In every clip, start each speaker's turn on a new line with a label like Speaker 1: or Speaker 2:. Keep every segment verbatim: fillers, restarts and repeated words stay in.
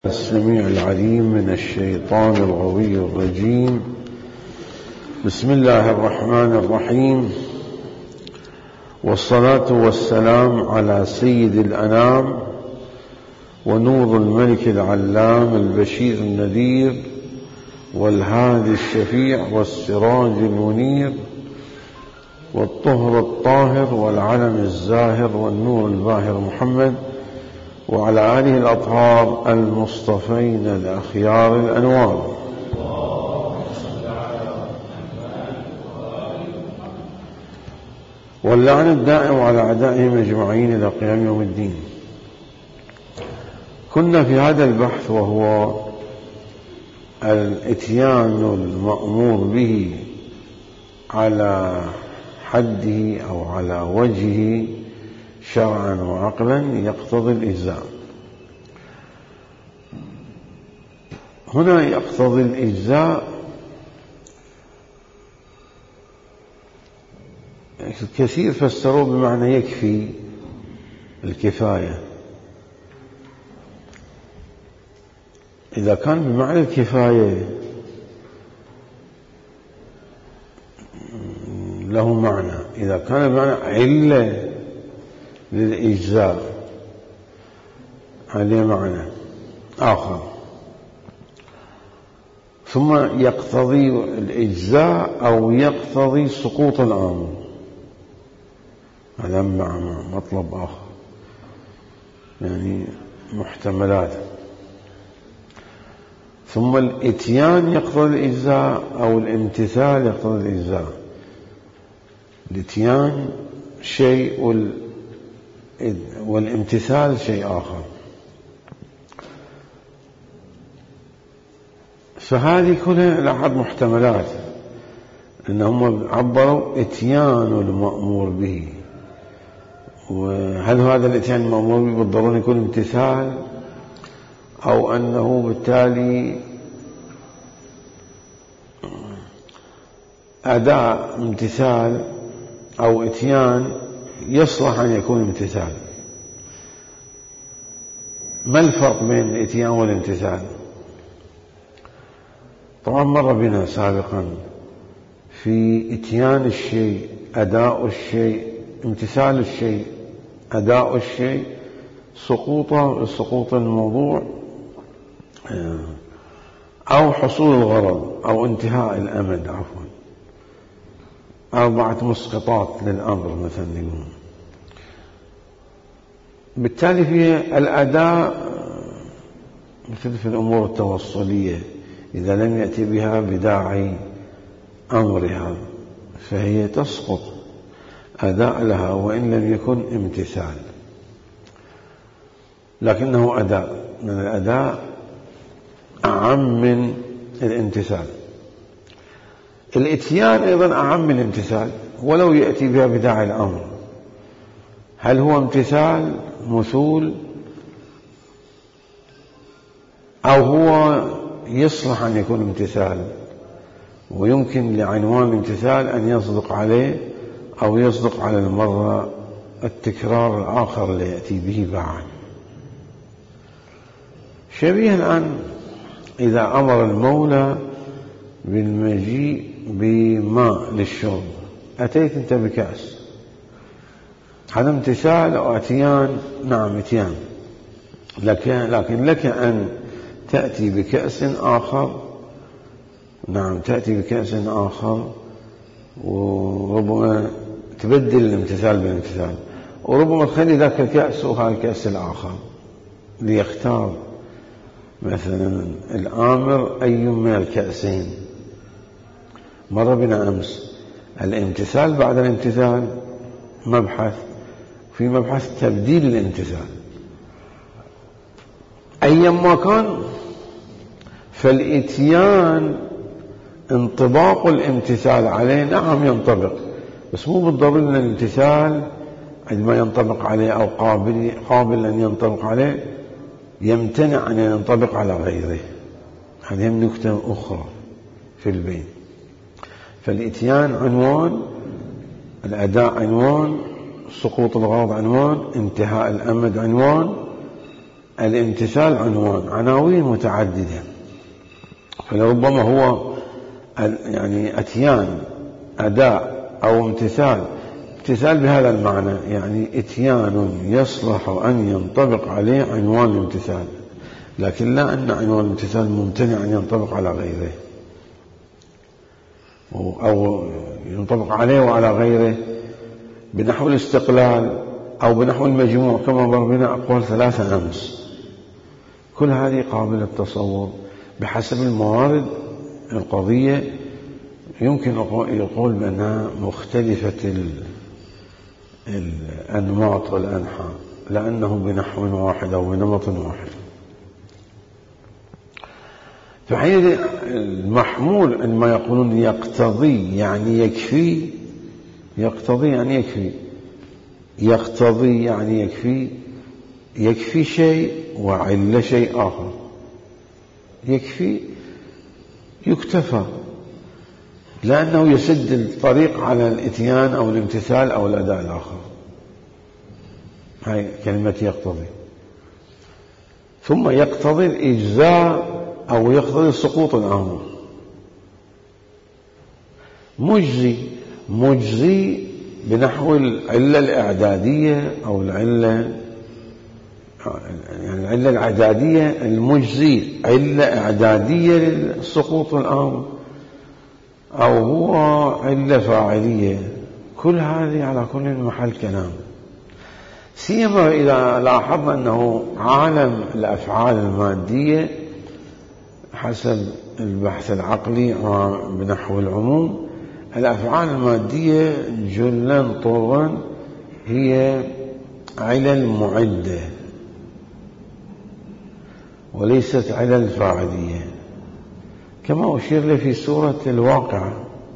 Speaker 1: السميع العليم من الشيطان الغوي الرجيم. بسم الله الرحمن الرحيم، والصلاة والسلام على سيد الأنام ونور الملك العلام البشير النذير والهادي الشفيع والسراج المنير والطهر الطاهر والعلم الزاهر والنور الباهر محمد وعلى آله الأطهار المصطفين الأخيار الأنوار. واللعن الدائم على أعدائهم أجمعين إلى قيام يوم الدين. كنا في هذا البحث وهو الإتيان المأمور به على حده أو على وجهه شرعا وعقلا يقتضي الإجزاء. هنا يقتضي الإجزاء الكثير فسروه بمعنى يكفي، الكفاية. إذا كان بمعنى الكفاية له معنى، إذا كان بمعنى علة للإجزاء عليه معنى آخر. ثم يقتضي الإجزاء أو يقتضي سقوط الأمر، هذا مع مطلب آخر، يعني محتملات. ثم الإتيان يقتضي الإجزاء أو الامتثال يقتضي الإجزاء. الإتيان شيء وال والامتثال شيء آخر. فهذه كلها الأحد محتملات، أنهم عبروا إتيان المأمور به. وهل هذا الإتيان المأمور به بالضرورة يكون امتثال، أو أنه بالتالي أداء امتثال أو إتيان يصلح أن يكون امتثال؟ ما الفرق بين الإتيان والامتثال؟ طبعا مر بنا سابقا في إتيان الشيء أداء الشيء، امتثال الشيء أداء الشيء، سقوط سقوط الموضوع أو حصول الغرض أو انتهاء الأمد، عفوا، أربعة مسقطات للأمر مثلا يقولون. بالتالي في الأداء مثل في الأمور التوصلية، إذا لم يأتي بها بداعي أمرها فهي تسقط أداء لها وإن لم يكن امتثال، لكنه أداء، من الأداء أعم من الامتثال. الإتيان أيضا أعم من الامتثال ولو يأتي بها بداعي الأمر. هل هو امتثال مثول، أو هو يصلح أن يكون امتثال ويمكن لعنوان الامتثال أن يصدق عليه أو يصدق على المرة التكرار الآخر اللي يأتي به بعد. شبيه الآن إذا أمر المولى بالمجيء بماء للشرب، أتيت أنت بكأس، هذا امتثال أو أتيان؟ نعم اتيان، لكن لك أن تأتي بكأس آخر، نعم تأتي بكأس آخر، وربما تبدل الامتثال بالامتثال، وربما تخلي ذاك الكأس وهذا الكأس الآخر ليختار مثلا الآمر أي من الكأسين. مر بنا أمس الامتثال بعد الامتثال مبحث، في مبحث تبديل الامتثال. أيما كان فالإتيان انطباق الامتثال عليه نعم ينطبق، بس مو بالضروري أن الامتثال عندما ينطبق عليه أو قابل قابل أن ينطبق عليه يمتنع أن ينطبق على غيره. هذه نكتة أخرى في البين. فالإتيان عنوان، الأداء عنوان، سقوط الغرض عنوان، انتهاء الأمد عنوان، الامتثال عنوان، عناوين متعددة، فلربما هو يعني أتيان أداء أو امتثال. امتثال بهذا المعنى يعني إتيان يصلح أن ينطبق عليه عنوان الامتثال، لكن لا أن عنوان الامتثال ممتنع أن ينطبق على غيره أو ينطبق عليه وعلى غيره بنحو الاستقلال أو بنحو المجموع، كما مر بنا أقوال ثلاثة أمس. كل هذه قابلة للتصور بحسب الموارد القضية، يمكن يقول بأنها مختلفة الأنماط والأنحاء لأنه بنحو واحد أو بنمط واحد. فحين المحمول عندما يقولون يقتضي يعني يكفي، يقتضي يعني يكفي، يقتضي يعني يكفي، يكفي شيء وعل شيء آخر. يكفي يكتفى لأنه يسد الطريق على الإتيان أو الامتثال أو الأداء الآخر. هاي كلمة يقتضي. ثم يقتضي الإجزاء أو يقتضي سقوط الأمر. مجزي، مجزي بنحو العلة الإعدادية أو العلة يعني العلة الإعدادية المجزي، علة إعدادية لسقوط الأمر، أو هو علة فاعلية. كل هذه على كل محل كلام، سيما إذا لاحظنا أنه عالم الأفعال المادية حسب البحث العقلي بنحو العموم، الأفعال المادية جلا طرا هي علل معدة وليست علل فاعلية، كما أشير له في سورة الواقعة: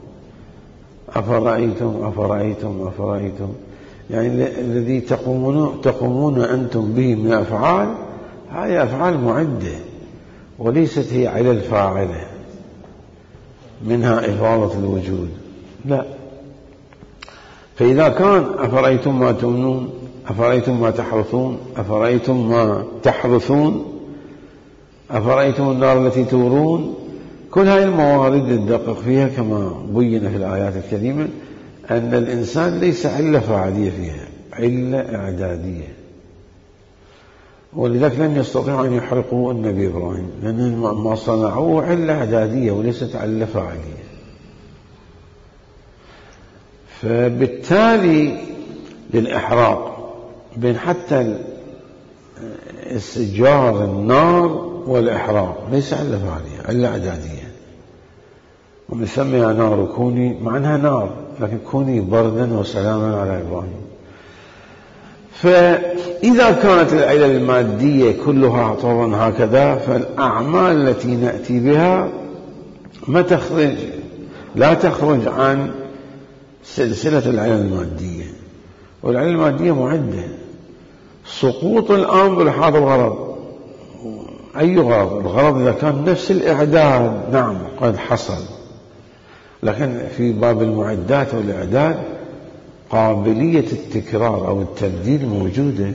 Speaker 1: أفرأيتم أفرأيتم أفرأيتم، يعني الذي تقومون, تقومون أنتم به من أفعال، هذه أفعال معدة وليست هي علل فاعلة منها إفاضة الوجود، لا. فإذا كان أفرأيتم ما تمنون، أفرأيتم ما تحرثون، أفرأيتم ما تحرثون، أفرأيتم النار التي تورون، كل هذه الموارد الدقق فيها كما بين في الآيات الكريمة أن الإنسان ليس علة فاعلية فيها، علة إعدادية. ولذلك لم يستطيعوا أن يحرقوا النبي إبراهيم، لأن ما صنعوه علة إعدادية وليست علة فاعلية. فبالتالي للإحراق بين حتى استجار النار والإحراق ليس علة فاعلية، علة إعدادية. ونسمي نار كوني، مع أنها نار لكن كوني بردا وسلاما على إبراهيم. فإذا كانت العلل المادية كلها طبعا هكذا، فالأعمال التي نأتي بها ما تخرج لا تخرج عن سلسلة العلل المادية، والعلل المادية معدة. سقوط الأمر لهذا الغرض، أي غرض؟ الغرض إذا كان نفس الإعداد نعم قد حصل، لكن في باب المعدات والإعداد قابلية التكرار أو التبديل موجودة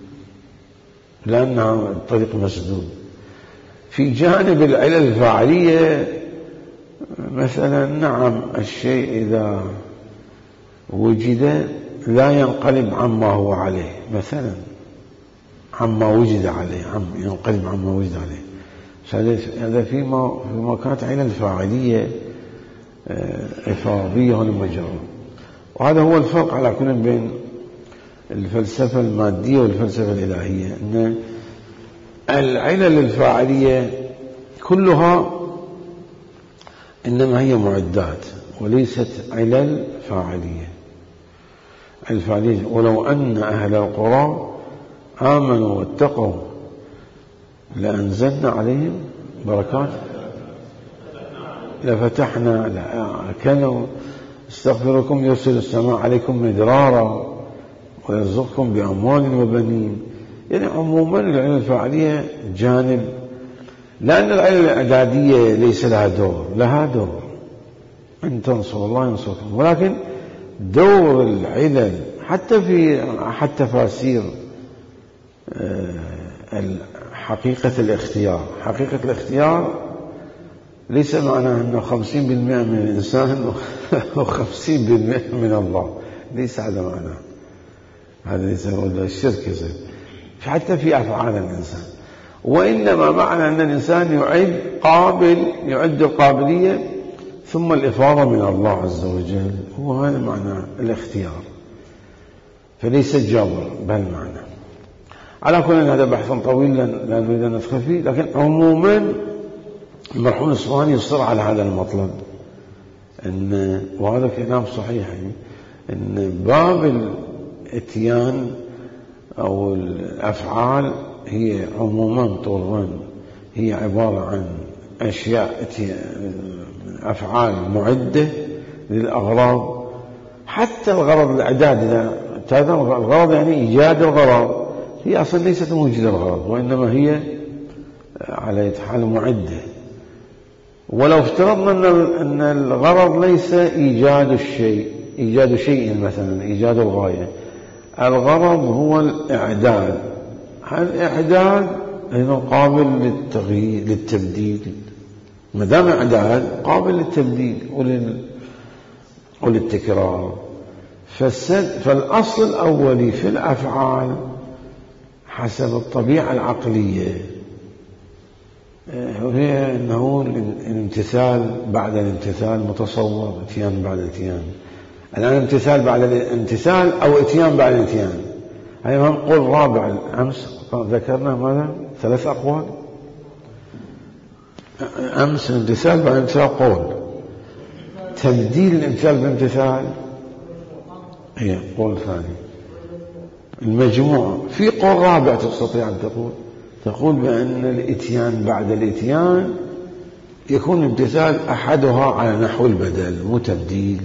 Speaker 1: لأنها الطريق مسدود. في جانب العلل الفاعلية مثلا نعم الشيء إذا وجد لا ينقلب عما هو عليه، مثلا عما وجد عليه، عم ينقلب عما وجد عليه. هذا فيما فيما كانت علل الفاعلية إفاضية والمجرة. وهذا هو الفرق على كل بين الفلسفة المادية والفلسفة الإلهية، أن العلل الفاعلية كلها إنما هي معدات وليست علل فاعلية. الفاعلية ولو أن أهل القرى آمنوا واتقوا لأنزلنا عليهم بركات لفتحنا كانوا استغفركم يرسل السماء عليكم مدرارا ويرزقكم بأموال وبنين. يعني عموما العلل الفاعلية جانب، لأن العلل الإعدادية ليس لها دور، لها دور أن تنصر الله ينصركم، ولكن دور العلل حتى في حتى تفاسير حقيقة الاختيار. حقيقة الاختيار ليس معناه أنه خمسين بالمئة من الإنسان وخمسين بالمئة من الله، ليس هذا معناه، هذا ليس هو الشرك يصير حتى في أفعال الإنسان، وإنما معنى أن الإنسان يعد قابل يعد القابلية ثم الإفاضة من الله عز وجل، هو هذا معنى الاختيار، فليس الجبر بل معنى. على كل هذا بحث طويل لا نريد أن ندخل فيه، لكن عموما المرحوم الإصفهاني يصر على هذا المطلب، إن وهذا كلام صحيح، إن باب الإتيان أو الأفعال هي عموما طولا هي عبارة عن أشياء أفعال معدة للأغراض، حتى الغرض الإعداد، إذا الغرض يعني إيجاد الغرض، هي أصلا ليست موجودة الغرض، وإنما هي على حال معدة. ولو افترضنا أن الغرض ليس إيجاد الشيء إيجاد شيء مثلا إيجاد الغاية، الغرض هو الإعداد، الإعداد أيضا قابل للتغيير للتبديل، ما دام إعداد قابل للتبديل ولل... وللتكرار. فالسد... فالأصل الأولي في الأفعال حسب الطبيعة العقلية هي أنه الامتثال بعد الامتثال متصور، اتيان بعد اتيان. الآن امتثال بعد الامتثال أو اتيان بعد الاتيان، هاي هم قول رابع. أمس ذكرنا ماذا؟ ثلاث أقوال. أمس الامتثال بعد الامتثال قول، تبديل الامتثال بامتثال هي قول ثاني. المجموع في قول رابع تستطيع أن تقول تقول بأن الاتيان بعد الاتيان يكون الامتثال أحدها على نحو البدل مو تبديل،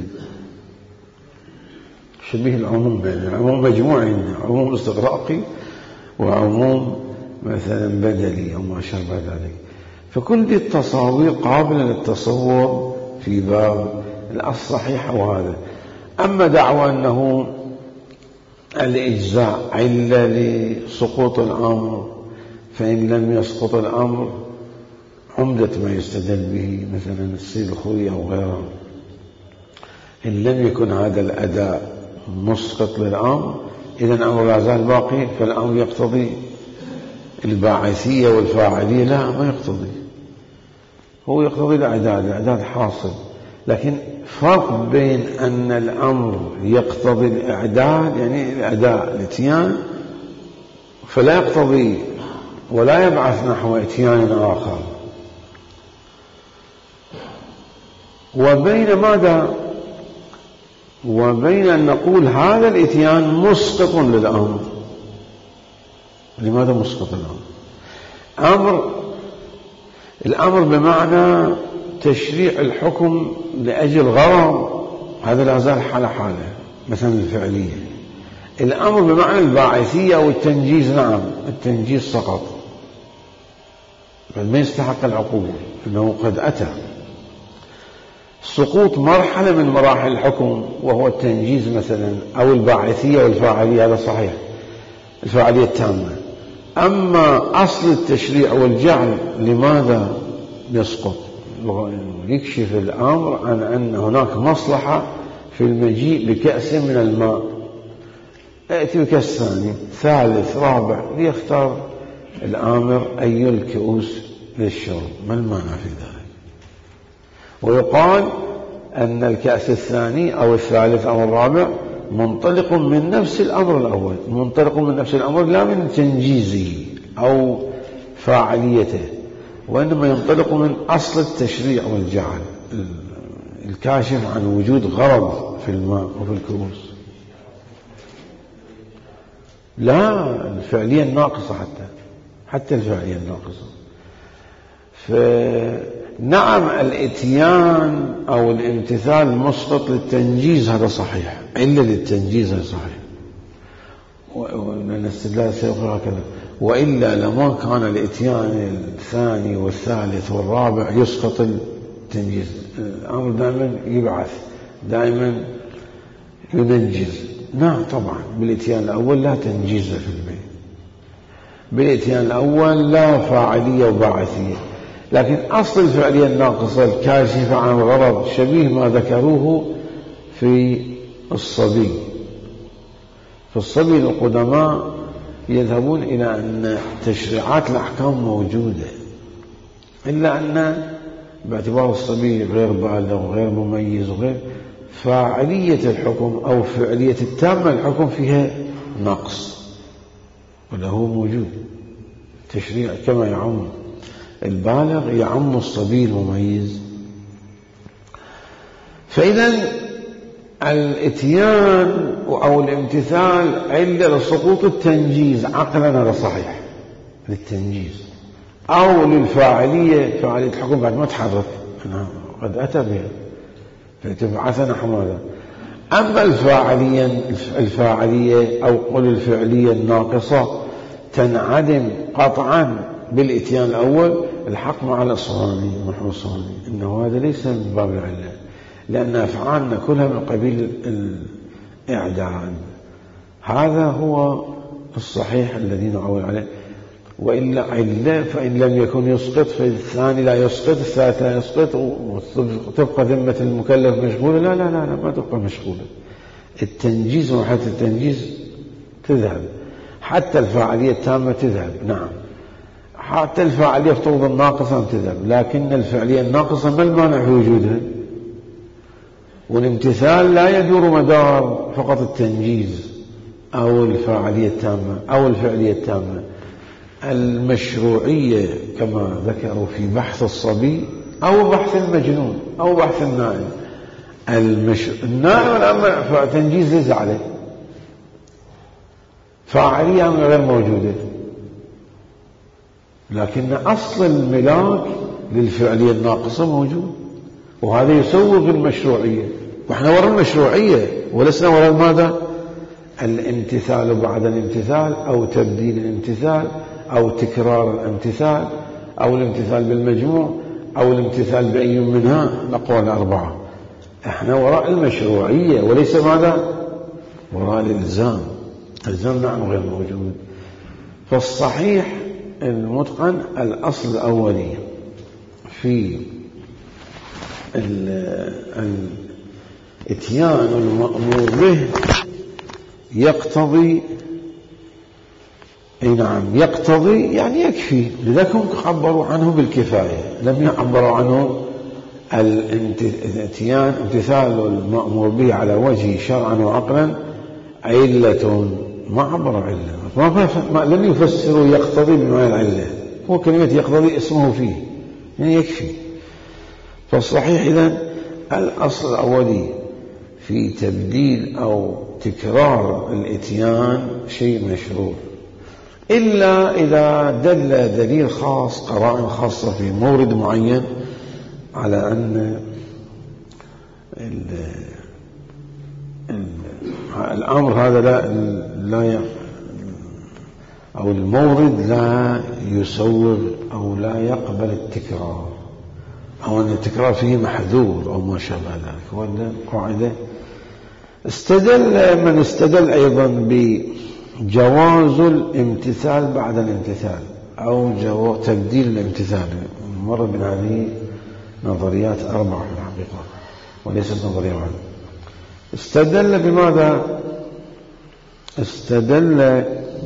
Speaker 1: شبيه العموم، يعني عموم مجموعي، عموم استغراقي وعموم مثلا بدلي أو ما شابه ذلك. فكل دي التصاوير قابلة للتصور في باب الصحيح وهذا. أما دعوى أنه الإجزاء علة لسقوط الأمر، فإن لم يسقط الأمر عمدة ما يستدل به مثلا السيد الخوي أو غيره، إن لم يكن هذا الأداء مسقط للأمر إذن الأمر لا زال باقي، فالأمر يقتضي الباعثية والفاعلية، لا ما يقتضي، هو يقتضي الإعداد، الإعداد حاصل. لكن فرق بين أن الأمر يقتضي الإعداد يعني الأداء الاتيان فلا يقتضي ولا يبعث نحو اتيان آخر، وبين ماذا وبين أن نقول هذا الاتيان مسقط للأمر. لماذا مسقط الأمر؟ أمر الأمر بمعنى تشريع الحكم لأجل غرض، هذا لا زال حال حاله مثلا الفعلية. الأمر بمعنى الباعثية أو التنجيز، نعم التنجيز سقط، بل ما يستحق العقوبة أنه قد أتى. سقوط مرحلة من مراحل الحكم وهو التنجيز مثلا أو الباعثية والفاعلية، هذا صحيح، الفاعلية التامة. أما أصل التشريع والجعل لماذا يسقط؟ يكشف الأمر عن أن هناك مصلحة في المجيء بكأس من الماء، يأتي بكأس ثاني ثالث رابع ليختار الآمر أي الكؤوس للشرب، ما المانع في ذلك؟ ويقال أن الكأس الثاني أو الثالث أو الرابع منطلق من نفس الأمر الأول، منطلق من نفس الأمر لا من تنجيزه أو فاعليته، وإنما ينطلق من أصل التشريع والجعل الكاشف عن وجود غرض في الماء وفي الكؤوس، لا الفعلية الناقصة، حتى حتى الفعلية الناقصة. فنعم الاتيان أو الامتثال مسقط للتنجيز، هذا صحيح، إلا للتنجيز هذا صحيح، وأن الاستدلال سيقول هكذا. وإلا لما كان الاتيان الثاني والثالث والرابع يسقط التنجيز، الأمر دائما يبعث، دائما ينجز. نعم طبعا بالاتيان الأول لا تنجيز في البيت، بالإتيان الأول لا فاعلية وباعثية، لكن أصل الفعلية الناقصة الكاشفة عن الغرض شبيه ما ذكروه في الصبي. في الصبي القدماء يذهبون إلى أن تشريعات الأحكام موجودة، إلا أن باعتبار الصبي غير بالغ وغير مميز وغير فاعلية الحكم أو فعلية التامة الحكم فيها نقص، ولا هو موجود. تشريع كما يعم البالغ يعم الصبي المميز. فإذا الاتيان أو الامتثال علة لسقوط التنجيز عقلا هذا صحيح، للتنجيز أو للفاعلية، فاعلية الحكم بعد ما تحرك أنا قد أتى بها فتبعثنا حمادا. أما الفاعلية الفاعلية أو قل الفعلية الناقصة تنعدم قطعا بالإتيان الأول. الحق مع الأصفهاني محمود الصفهاني إنه هذا ليس من باب العلة، لأن أفعالنا كلها من قبيل الإعداد. هذا هو الصحيح الذي نعول عليه. وإلا علة فإن لم يكن يسقط فالثاني لا يسقط، الثالث لا يسقط، وتبقى ذمة المكلف مشغولة. لا لا لا, لا ما تبقى مشغولة. التنجيز وحتى التنجيز تذهب، حتى الفاعلية التامة تذهب. نعم حتى الفاعلية افترض الناقصة تذهب، لكن الفعلية الناقصة ما المانع في وجودها؟ والامتثال لا يدور مدار فقط التنجيز أو الفاعلية التامة أو الفعلية التامة. المشروعية كما ذكروا في بحث الصبي أو بحث المجنون أو بحث النائم، المش... النائم الأمر فتنجيز ليس عليه، فاعلية غير موجودة، لكن أصل الملاك للفعلية الناقصة موجود، وهذا يسوغ المشروعية. وإحنا وراء المشروعية ولسنا وراء ماذا؟ الامتثال بعد الامتثال أو تبديل الامتثال أو تكرار الامتثال أو الامتثال بالمجموع أو الامتثال بأي منها الأقوال الأربعة. إحنا وراء المشروعية وليس ماذا؟ وراء الإلزام. الإلزام نعم غير موجود. فالصحيح المتقن الأصل الأولي في الاتيان المأمور به يقتضي، اي نعم يقتضي يعني يكفي، لذلك هم عبروا عنه بالكفاية، لم يعبروا عنه الاتيان امتثال المأمور به على وجه شرعا وعقلا علة، ما عبروا علة، ما لم يفسروا يقتضي بمعنى العلة، هو كلمة يقتضي اسمه فيه يعني يكفي. فالصحيح إذن الأصل الأولي في تبديل أو تكرار الاتيان شيء مشروع، إلا إذا دل دليل خاص قرائن خاصة في مورد معين على أن ال ال الأمر هذا لا, لا أو المورد لا يسوغ أو لا يقبل التكرار، أو أن التكرار فيه محذور أو ما شابه ذلك. وأن قاعدة استدل من استدل أيضا بجواز الامتثال بعد الامتثال أو جو تبديل الامتثال. مر من هذه نظريات أربعة في الحقيقة وليست نظرية واحدة. استدل بماذا؟ استدل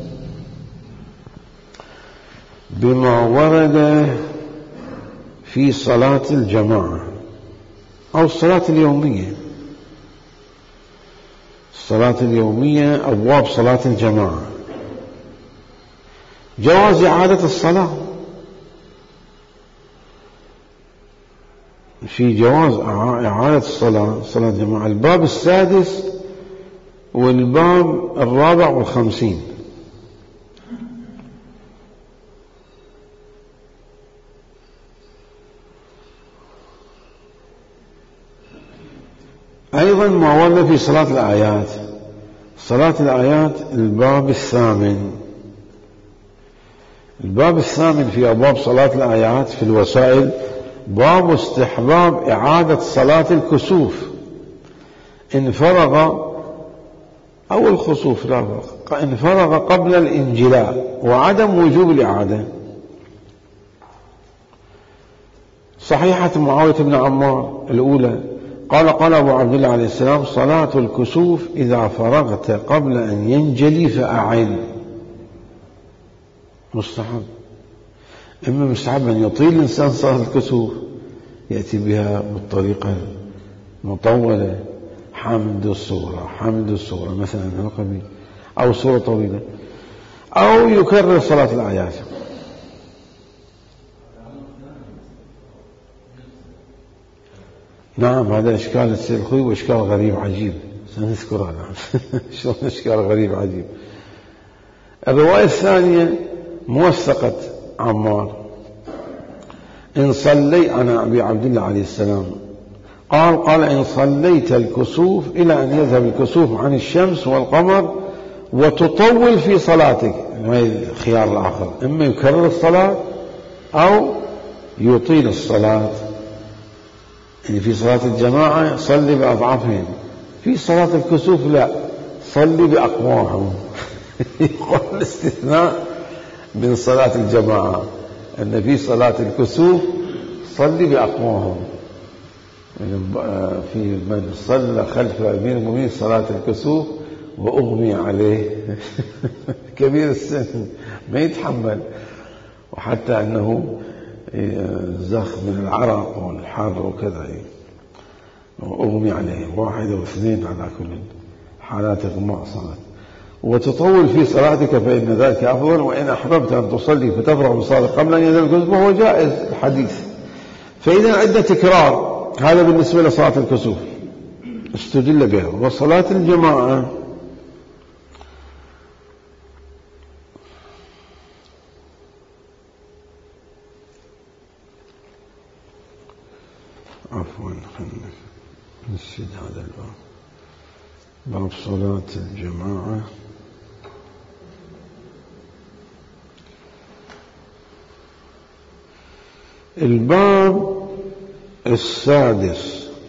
Speaker 1: بما ورد في صلاة الجماعة أو الصلاة اليومية. الصلاة اليومية أبواب صلاة الجماعة جواز إعادة الصلاة، في جواز إعادة الصلاة صلاة الجماعة. الباب السادس والباب الرابع والخمسين. أيضا ما ورد في صلاة الآيات، صلاة الآيات الباب الثامن. الباب الثامن في أبواب صلاة الآيات في الوسائل باب استحباب إعادة صلاة الكسوف إن فرغ، أو الخسوف لا فرق، إن فرغ قبل الانجلاء، وعدم وجوب الإعادة. صحيحة معاوية بن عمار الأولى قال قال أبو عبد الله عليه السلام: صلاة الكسوف إذا فرغت قبل أن ينجلي فأعد. مستحب. إما مستحب أن يطيل الإنسان صلاة الكسوف، يأتي بها بالطريقة المطولة، حامد الصورة حامد الصورة مثلا القبيل، أو صورة طويلة، أو يكرر صلاة الآيات. نعم، هذا إشكال السيد الخوي، وإشكال غريب عجيب سنذكره الآن. شلون إشكال غريب عجيب. الرواية الثانية موثقة عمار: إن صلي أنا أبي عبد الله عليه السلام قال قال إن صليت الكسوف إلى أن يذهب الكسوف عن الشمس والقمر وتطول في صلاتك، الخيار الآخر إما يكرر الصلاة أو يطيل الصلاة. يعني في صلاة الجماعة صلي بأضعافهم، في صلاة الكسوف لا، صلي بأقواهم. يقول الاستثناء من صلاة الجماعة أن في صلاة الكسوف صلي بأقواهم. في من صلى خلف أمير المؤمنين صلاة الكسوف وأغمي عليه كبير السن ما يتحمل، وحتى أنه زخ من العرق والحر وكذا، وأغمي عليه واحد واثنين على كل حالات إغماء صلاة. وتطول في صلاتك فإن ذلك أفضل، وإن أحببت أن تصلي فتفرغ بصلاة قبل أن ينزل الكسوف وهو جائز الحديث. فإذا عدة تكرار، هذا بالنسبة لصلاة الكسوف استدل بها. وصلاة الجماعة عفوا خلنا نسجد هذا الباب، باب صلاة الجماعة. الباب السادس: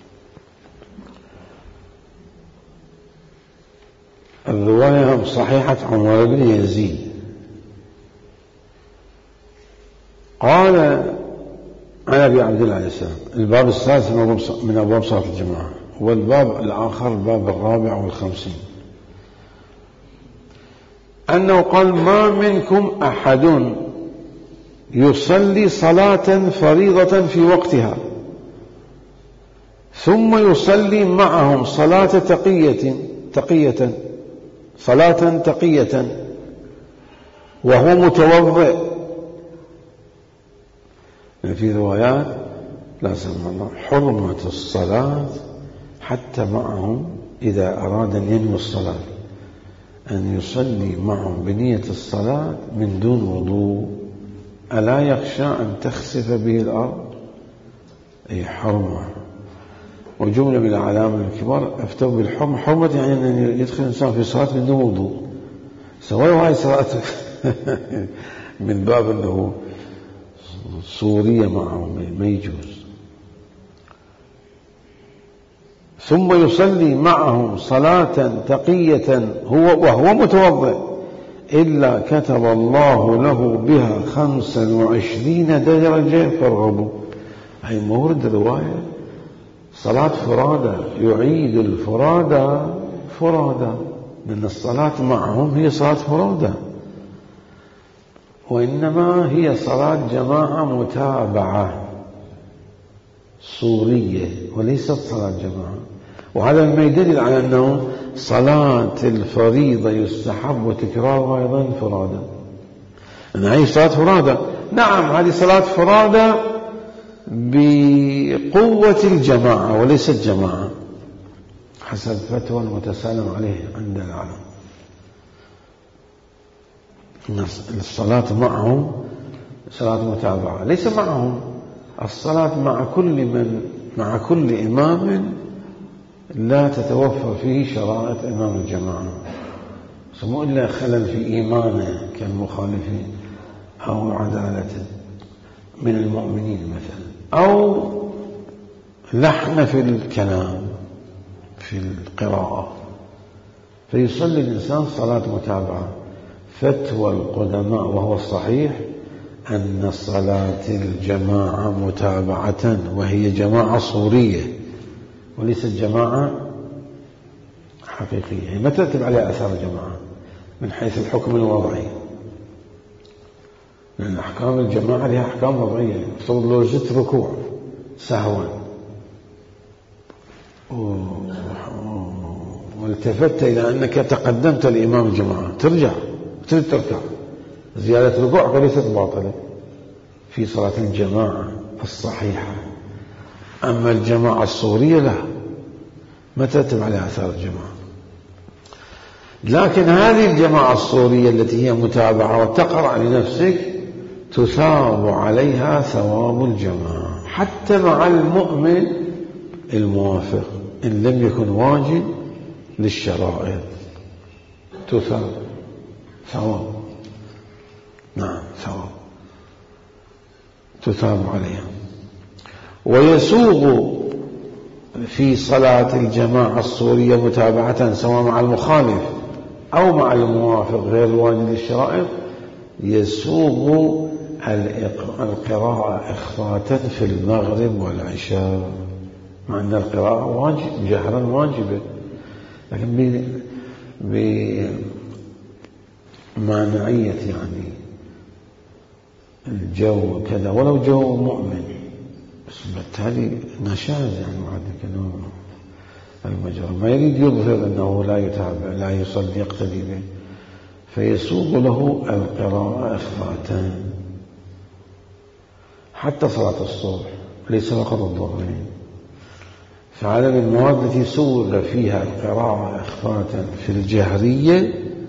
Speaker 1: الرواية صحيحة عمر بن يزيد قال عن أبي عبد الله عليه السلام. الباب السادس من أبواب صلاة الجماعة، والباب الآخر الباب الرابع والخمسين، أنه قال: ما منكم أحد يصلي صلاة فريضة في وقتها ثم يصلي معهم صلاة تقية تقية صلاة تقية وهو متوضئ. في روايات لا سمح الله حرمة الصلاة حتى معهم إذا أراد أن ينوي الصلاة، أن يصلي معهم بنية الصلاة من دون وضوء، ألا يخشى أن تخسف به الأرض؟ أي حرمة. وجملة من العلامة الكبار أفتوا بالحرمة. حرمة يعني أن يدخل الإنسان في صلاة من دون وضوء، سواء هاي صلاته من باب أنه صورية معهم ما يجوز. ثم يصلي معهم صلاة تقية هو وهو متوضئ إلا كتب الله له بها خمسا وعشرين درجة فارغبوا. هي مورد رواية صلاة فرادى، يعيد الفرادى فرادى، لأن الصلاة معهم هي صلاة فرادى، وإنما هي صلاة جماعة متابعة صورية وليست صلاة جماعة. وهذا ما يدل على أنه صلاة الفريضة يستحب تكرارها أيضا فرادى، أن هذه صلاة فرادى. نعم، هذه صلاة فرادى بقوة الجماعة وليست جماعة، حسب فتوى المتسالم عليه عند العالم. الصلاة معهم صلاة متابعة، ليس معهم الصلاة مع كل من مع كل إمام لا تتوفر فيه شرائط إمام الجماعة، سمو إلا خلل في إيمانه كالمخالفين أو عدالته من المؤمنين مثلا، أو لحن في الكلام في القراءة، فيصلي الإنسان صلاة متابعة. فتوى القدماء وهو الصحيح أن صلاة الجماعة متابعة، وهي جماعة صورية وليست جماعة حقيقية. ما ترتب عليها أثار الجماعة من حيث الحكم الوضعي، لأن أحكام الجماعة لها أحكام وضعية. افترض لو زدت ركوع سهوا والتفت إلى أنك تقدمت لإمام الجماعة، ترجع تريد تركع، زيادة ركوعك ليست باطلة في صلاة الجماعة الصحيحة. أما الجماعة الصورية لا، ما ترتب عليها آثار الجماعة. لكن هذه الجماعة الصورية التي هي متابعة وتقرأ لنفسك تثاب عليها ثواب الجماعة حتى مع المؤمن الموافق، إن لم يكن واجب للشرائط تثاب ثواب. نعم ثواب تثاب عليها. ويسوغ في صلاة الجماعة الصورية متابعة سواء مع المخالف أو مع الموافق غير الواجب للشرائط، يسوغ القراءة إخفاء في المغرب والعشاء، مع أن القراءة واجب جهرا واجبة، لكن بمعنعية يعني الجو كذا ولو جو مؤمن، بس بالتالي نشاز يعني بعد كده المجرى ما يريد يظهر أنه لا يتابع لا يصلي يقتدي به، فيسوغ له القراءة إخفاء حتى صلاة الصبح ليس فقط الظهرين. فعلى المواد التي سوغ فيها القراءة إخفاء في الجهرية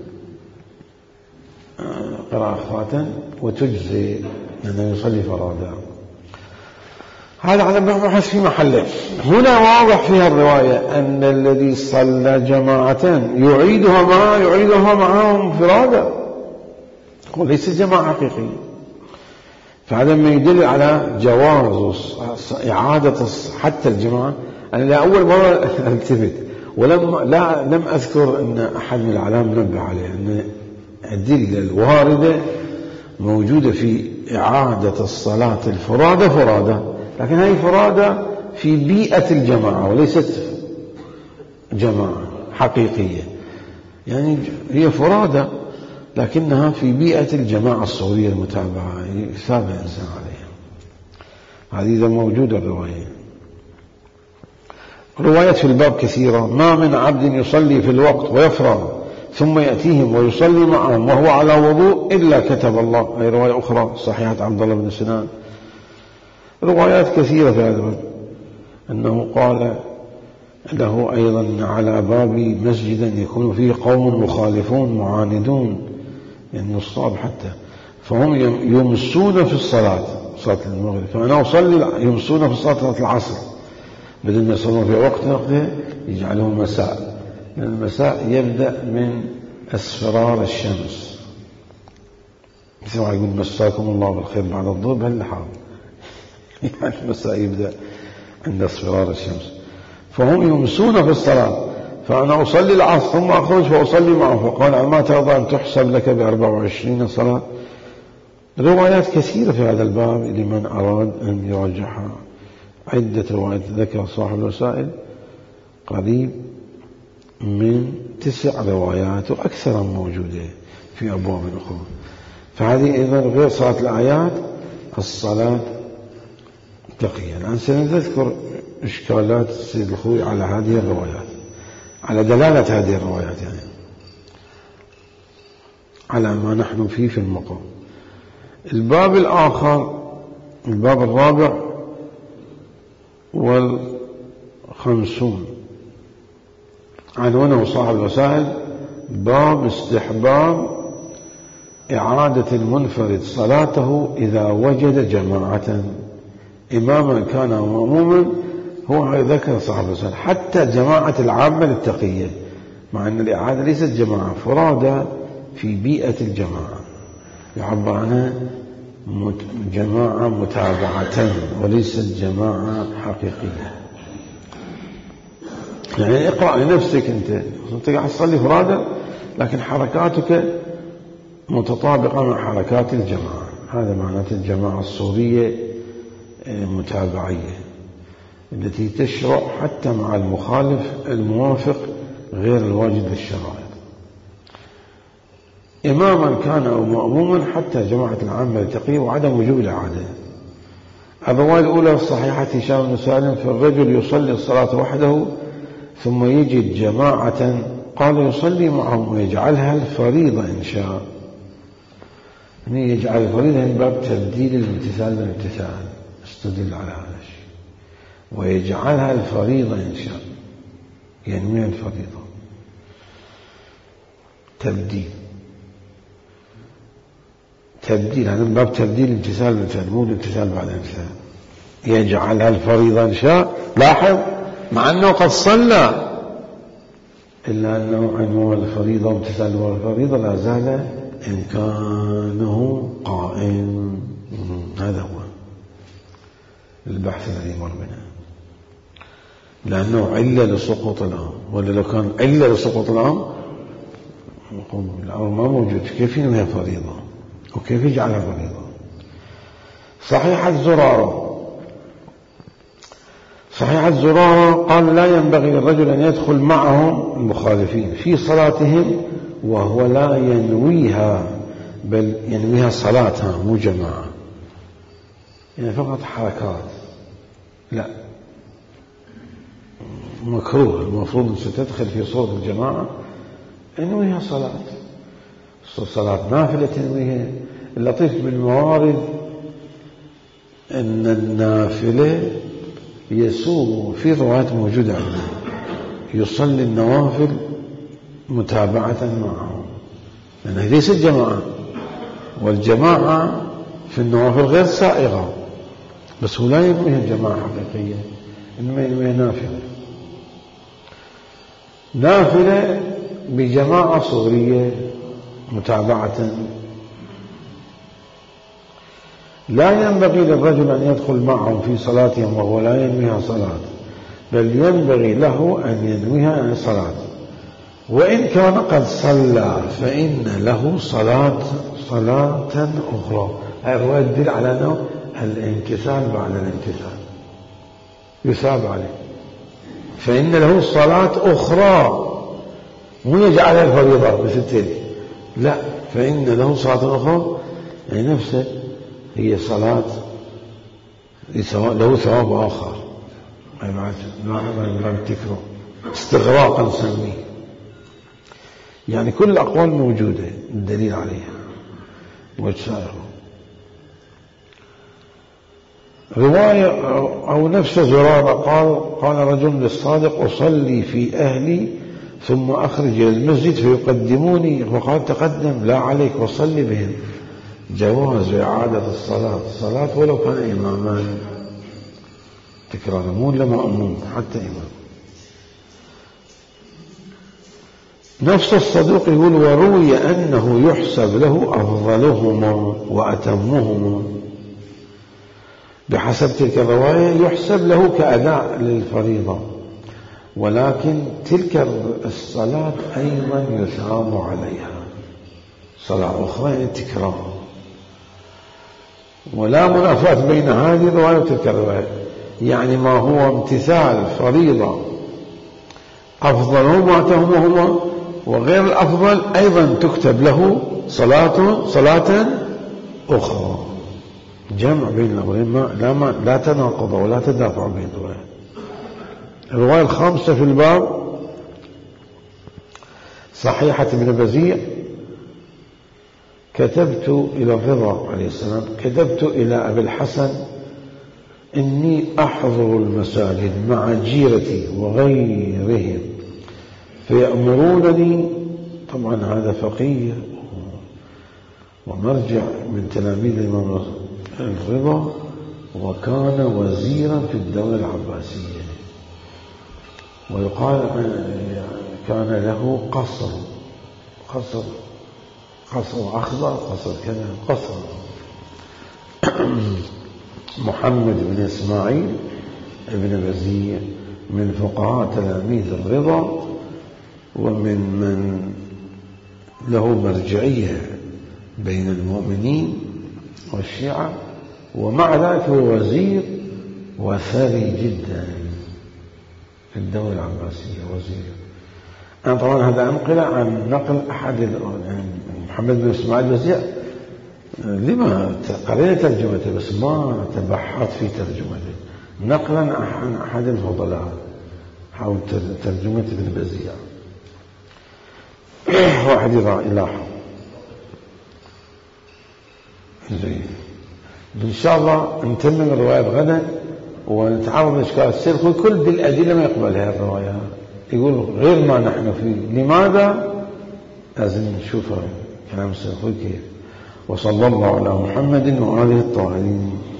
Speaker 1: قراءة إخفاء وتجزي أنه يصلي فرادا. هذا على مبحث في محله. هنا واضح فيها الرواية أن الذي صلى جماعة يعيدها معه يعيدها معهم فرادا، وليس جماعة حقيقية. فهذا ما يدل على جواز إعادة حتى الجماعة. أنا لأول مرة التفت ولم لا لم أذكر أن أحد من العلام نبه عليه أن الأدلة الواردة موجودة في إعادة الصلاة الفرادة فرادة، لكن هذه فرادة في بيئة الجماعة وليست جماعة حقيقية، يعني هي فرادة لكنها في بيئة الجماعة الصورية المتابعة يثاب الإنسان عليها. هذه إذا موجودة الرواية. روايات في الباب كثيرة. ما من عبد يصلي في الوقت ويفرغ ثم يأتيهم ويصلي معهم وهو على وضوء إلا كتب الله. أي رواية أخرى صحيحة عبد الله بن سنان. روايات كثيرة في هذا الباب أنه قال له أيضا على باب مسجدا يكون فيه قوم مخالفون معاندون، يعني الصاب حتى، فهم يمسون في الصلاة صلاة المغرب، فأنا أصلي يمسون في صلاة العصر بدل ما يصلون في وقت وقته يجعله مساء، لأن المساء يبدأ من اصفرار الشمس، مثل ما يقول مساكم الله بالخير بعد الظهر بهاللحاظ، يعني المساء يبدأ عند اصفرار الشمس. فهم يمسون في الصلاة، فأنا أصلي العصر ثم أخرج فأصلي معه، فقال أما ترضى أن تحسب لك بأربع وعشرين صلاة. روايات كثيرة في هذا الباب لمن أراد أن يراجعها. عدة روايات ذكر صاحب الوسائل قريب من تسع روايات وأكثر موجودة في أبواب أخرى. فهذه أيضا غير صلاة الآيات الصلاة تقية. الآن سنذكر إشكالات السيد الخوي على هذه الروايات، على دلالة هذه الروايات، يعني على ما نحن فيه في المقام. الباب الآخر الباب الرابع والخمسون عنوانه صاحب الوسائل باب استحباب إعادة المنفرد صلاته إذا وجد جماعة إماما كان مأموما. هو ذكر صاحب الوسائل حتى جماعة العامة للتقية، مع أن الإعادة ليست جماعة فرادى في بيئة الجماعة، يعبر عنها جماعة متابعة وليست جماعة حقيقية. يعني اقرأ لنفسك أنت أنت قاعد تصلي فرادى لكن حركاتك متطابقة مع حركات الجماعة. هذا معناته الجماعة الصورية متابعية التي تشرع حتى مع المخالف الموافق غير الواجد للشرائط، إماما كان أو مأموما حتى جماعة العامة للتقييد وعدم وجوب الإعادة. الرواية الأولى الصحيحة هشام بن سالم في الرجل يصلي الصلاة وحده ثم يجد جماعة قال يصلي معهم ويجعلها الفريضة إن شاء. يعني يجعل الفريضة من باب تبديل الامتثال بالامتثال، استدل على هذا الشيء. ويجعلها الفريضة إن شاء ينوي الفريضة، تبديل تبديل هذا من باب تبديل الامتثال بالامتثال، مو الامتثال بعد الامتثال. يجعلها الفريضة إن شاء. لاحظ مع أنه قد صلى إلا أنه عنوى الفريضة وامتثال الفريضة لا زال إمكانه قائم. هذا هو البحث الذي مر بنا، لأنه علة لسقوط الأمر. ولا لو كان علة لسقوط الأمر الأمر ما موجود، كيف ينوي فريضة وكيف يجعلها فريضة؟ صحيحة زرارة صحيحة زرارة قال لا ينبغي للرجل أن يدخل معهم المخالفين في صلاتهم وهو لا ينويها، بل ينويها صلاتها مو جماعة، يعني فقط حركات. لا، مكروه. المفروض أن ستدخل في صورة الجماعة انويها صلاة صلاة نافلة تنويها. اللطيف بالموارد أن النافلة يسوغ في روايات موجودة عنه يصلي النوافل متابعة معهم، لأنها يعني ليست جماعة، والجماعة في النوافل غير سائغة، بس هو لا ينويها جماعة حقيقية، إنما ينويها نافلة نافلة بجماعة صغرية متابعة. لا ينبغي للرجل أن يدخل معهم في صلاتهم وهو لا ينويها صلاة، بل ينبغي له أن ينويها صلاة، وإن كان قد صلى فإن له صلاة صلاة أخرى. هذه الرواية تدل على أنه الامتثال بعد الامتثال يثاب عليه، فإن له صلاة أخرى، مو يجعلها الفريضة بستين، لا، فإن له صلاة أخرى يعني نفسه هي صلاة له ثواب آخر. ما تكره استغراقا نسميه، يعني كل الأقوال موجودة الدليل عليها وجسائره. رواية أو نفس زرارة قال قال رجل للصادق أصلي في أهلي ثم أخرج إلى المسجد فيقدموني وقال تقدم لا عليك وصلي بهم. جواز إعادة الصلاة الصلاة ولو كان إماما تكرار، مو لما أمون حتى إمام. نفس الصدوق يقول وروي أنه يحسب له أفضلهما وأتمهما، بحسب تلك الرواية يحسب له كأداء للفريضة، ولكن تلك الصلاة أيضا يثاب عليها صلاة أخرى يعني تكرار، ولا منافاة بين هذه الرواية وتلك الرواية. يعني ما هو امتثال فريضة أفضلهما وأتمهما وغير الأفضل أيضا تكتب له صلاة صلاة أخرى. جمع بين الأمرين لا, ما لا تناقض ولا تدافع بين الروايات. الرواية الخامسة في الباب صحيحة ابن بزيع كتبت إلى الرضا عليه السلام كتبت إلى أبي الحسن إني أحضر المساجد مع جيرتي وغيرهم فيأمرونني. طبعا هذا فقيه ومرجع من تلاميذ الإمام الرضا، وكان وزيرا في الدولة العباسية، ويقال كان له قصر قصر قصر أخضر قصر كذا قصر محمد بن إسماعيل ابن بزيع من فقهاء تلاميذ الرضا، ومن من له مرجعية بين المؤمنين والشيعة، ومع ذلك هو وزير وثري جدا في الدولة العباسية، وزير. أنا طبعا هذا أنقل عن نقل أحد محمد بن إسماعيل الوزيع، لما قرينا ترجمته بس ما تبحرت في ترجمته، نقلا عن أحد الفضلاء حول ترجمة ابن بزيع. واحد يلاحظ زين. إن شاء الله نتمم الرواية غدا ونتعرض لإشكال السيد الكل بالأدلة ما يقبلها الرواية، يقول غير ما نحن فيه. لماذا؟ لازم نشوف كلام السيد الكل كيف. وصلى الله على محمد وآله الطاهرين.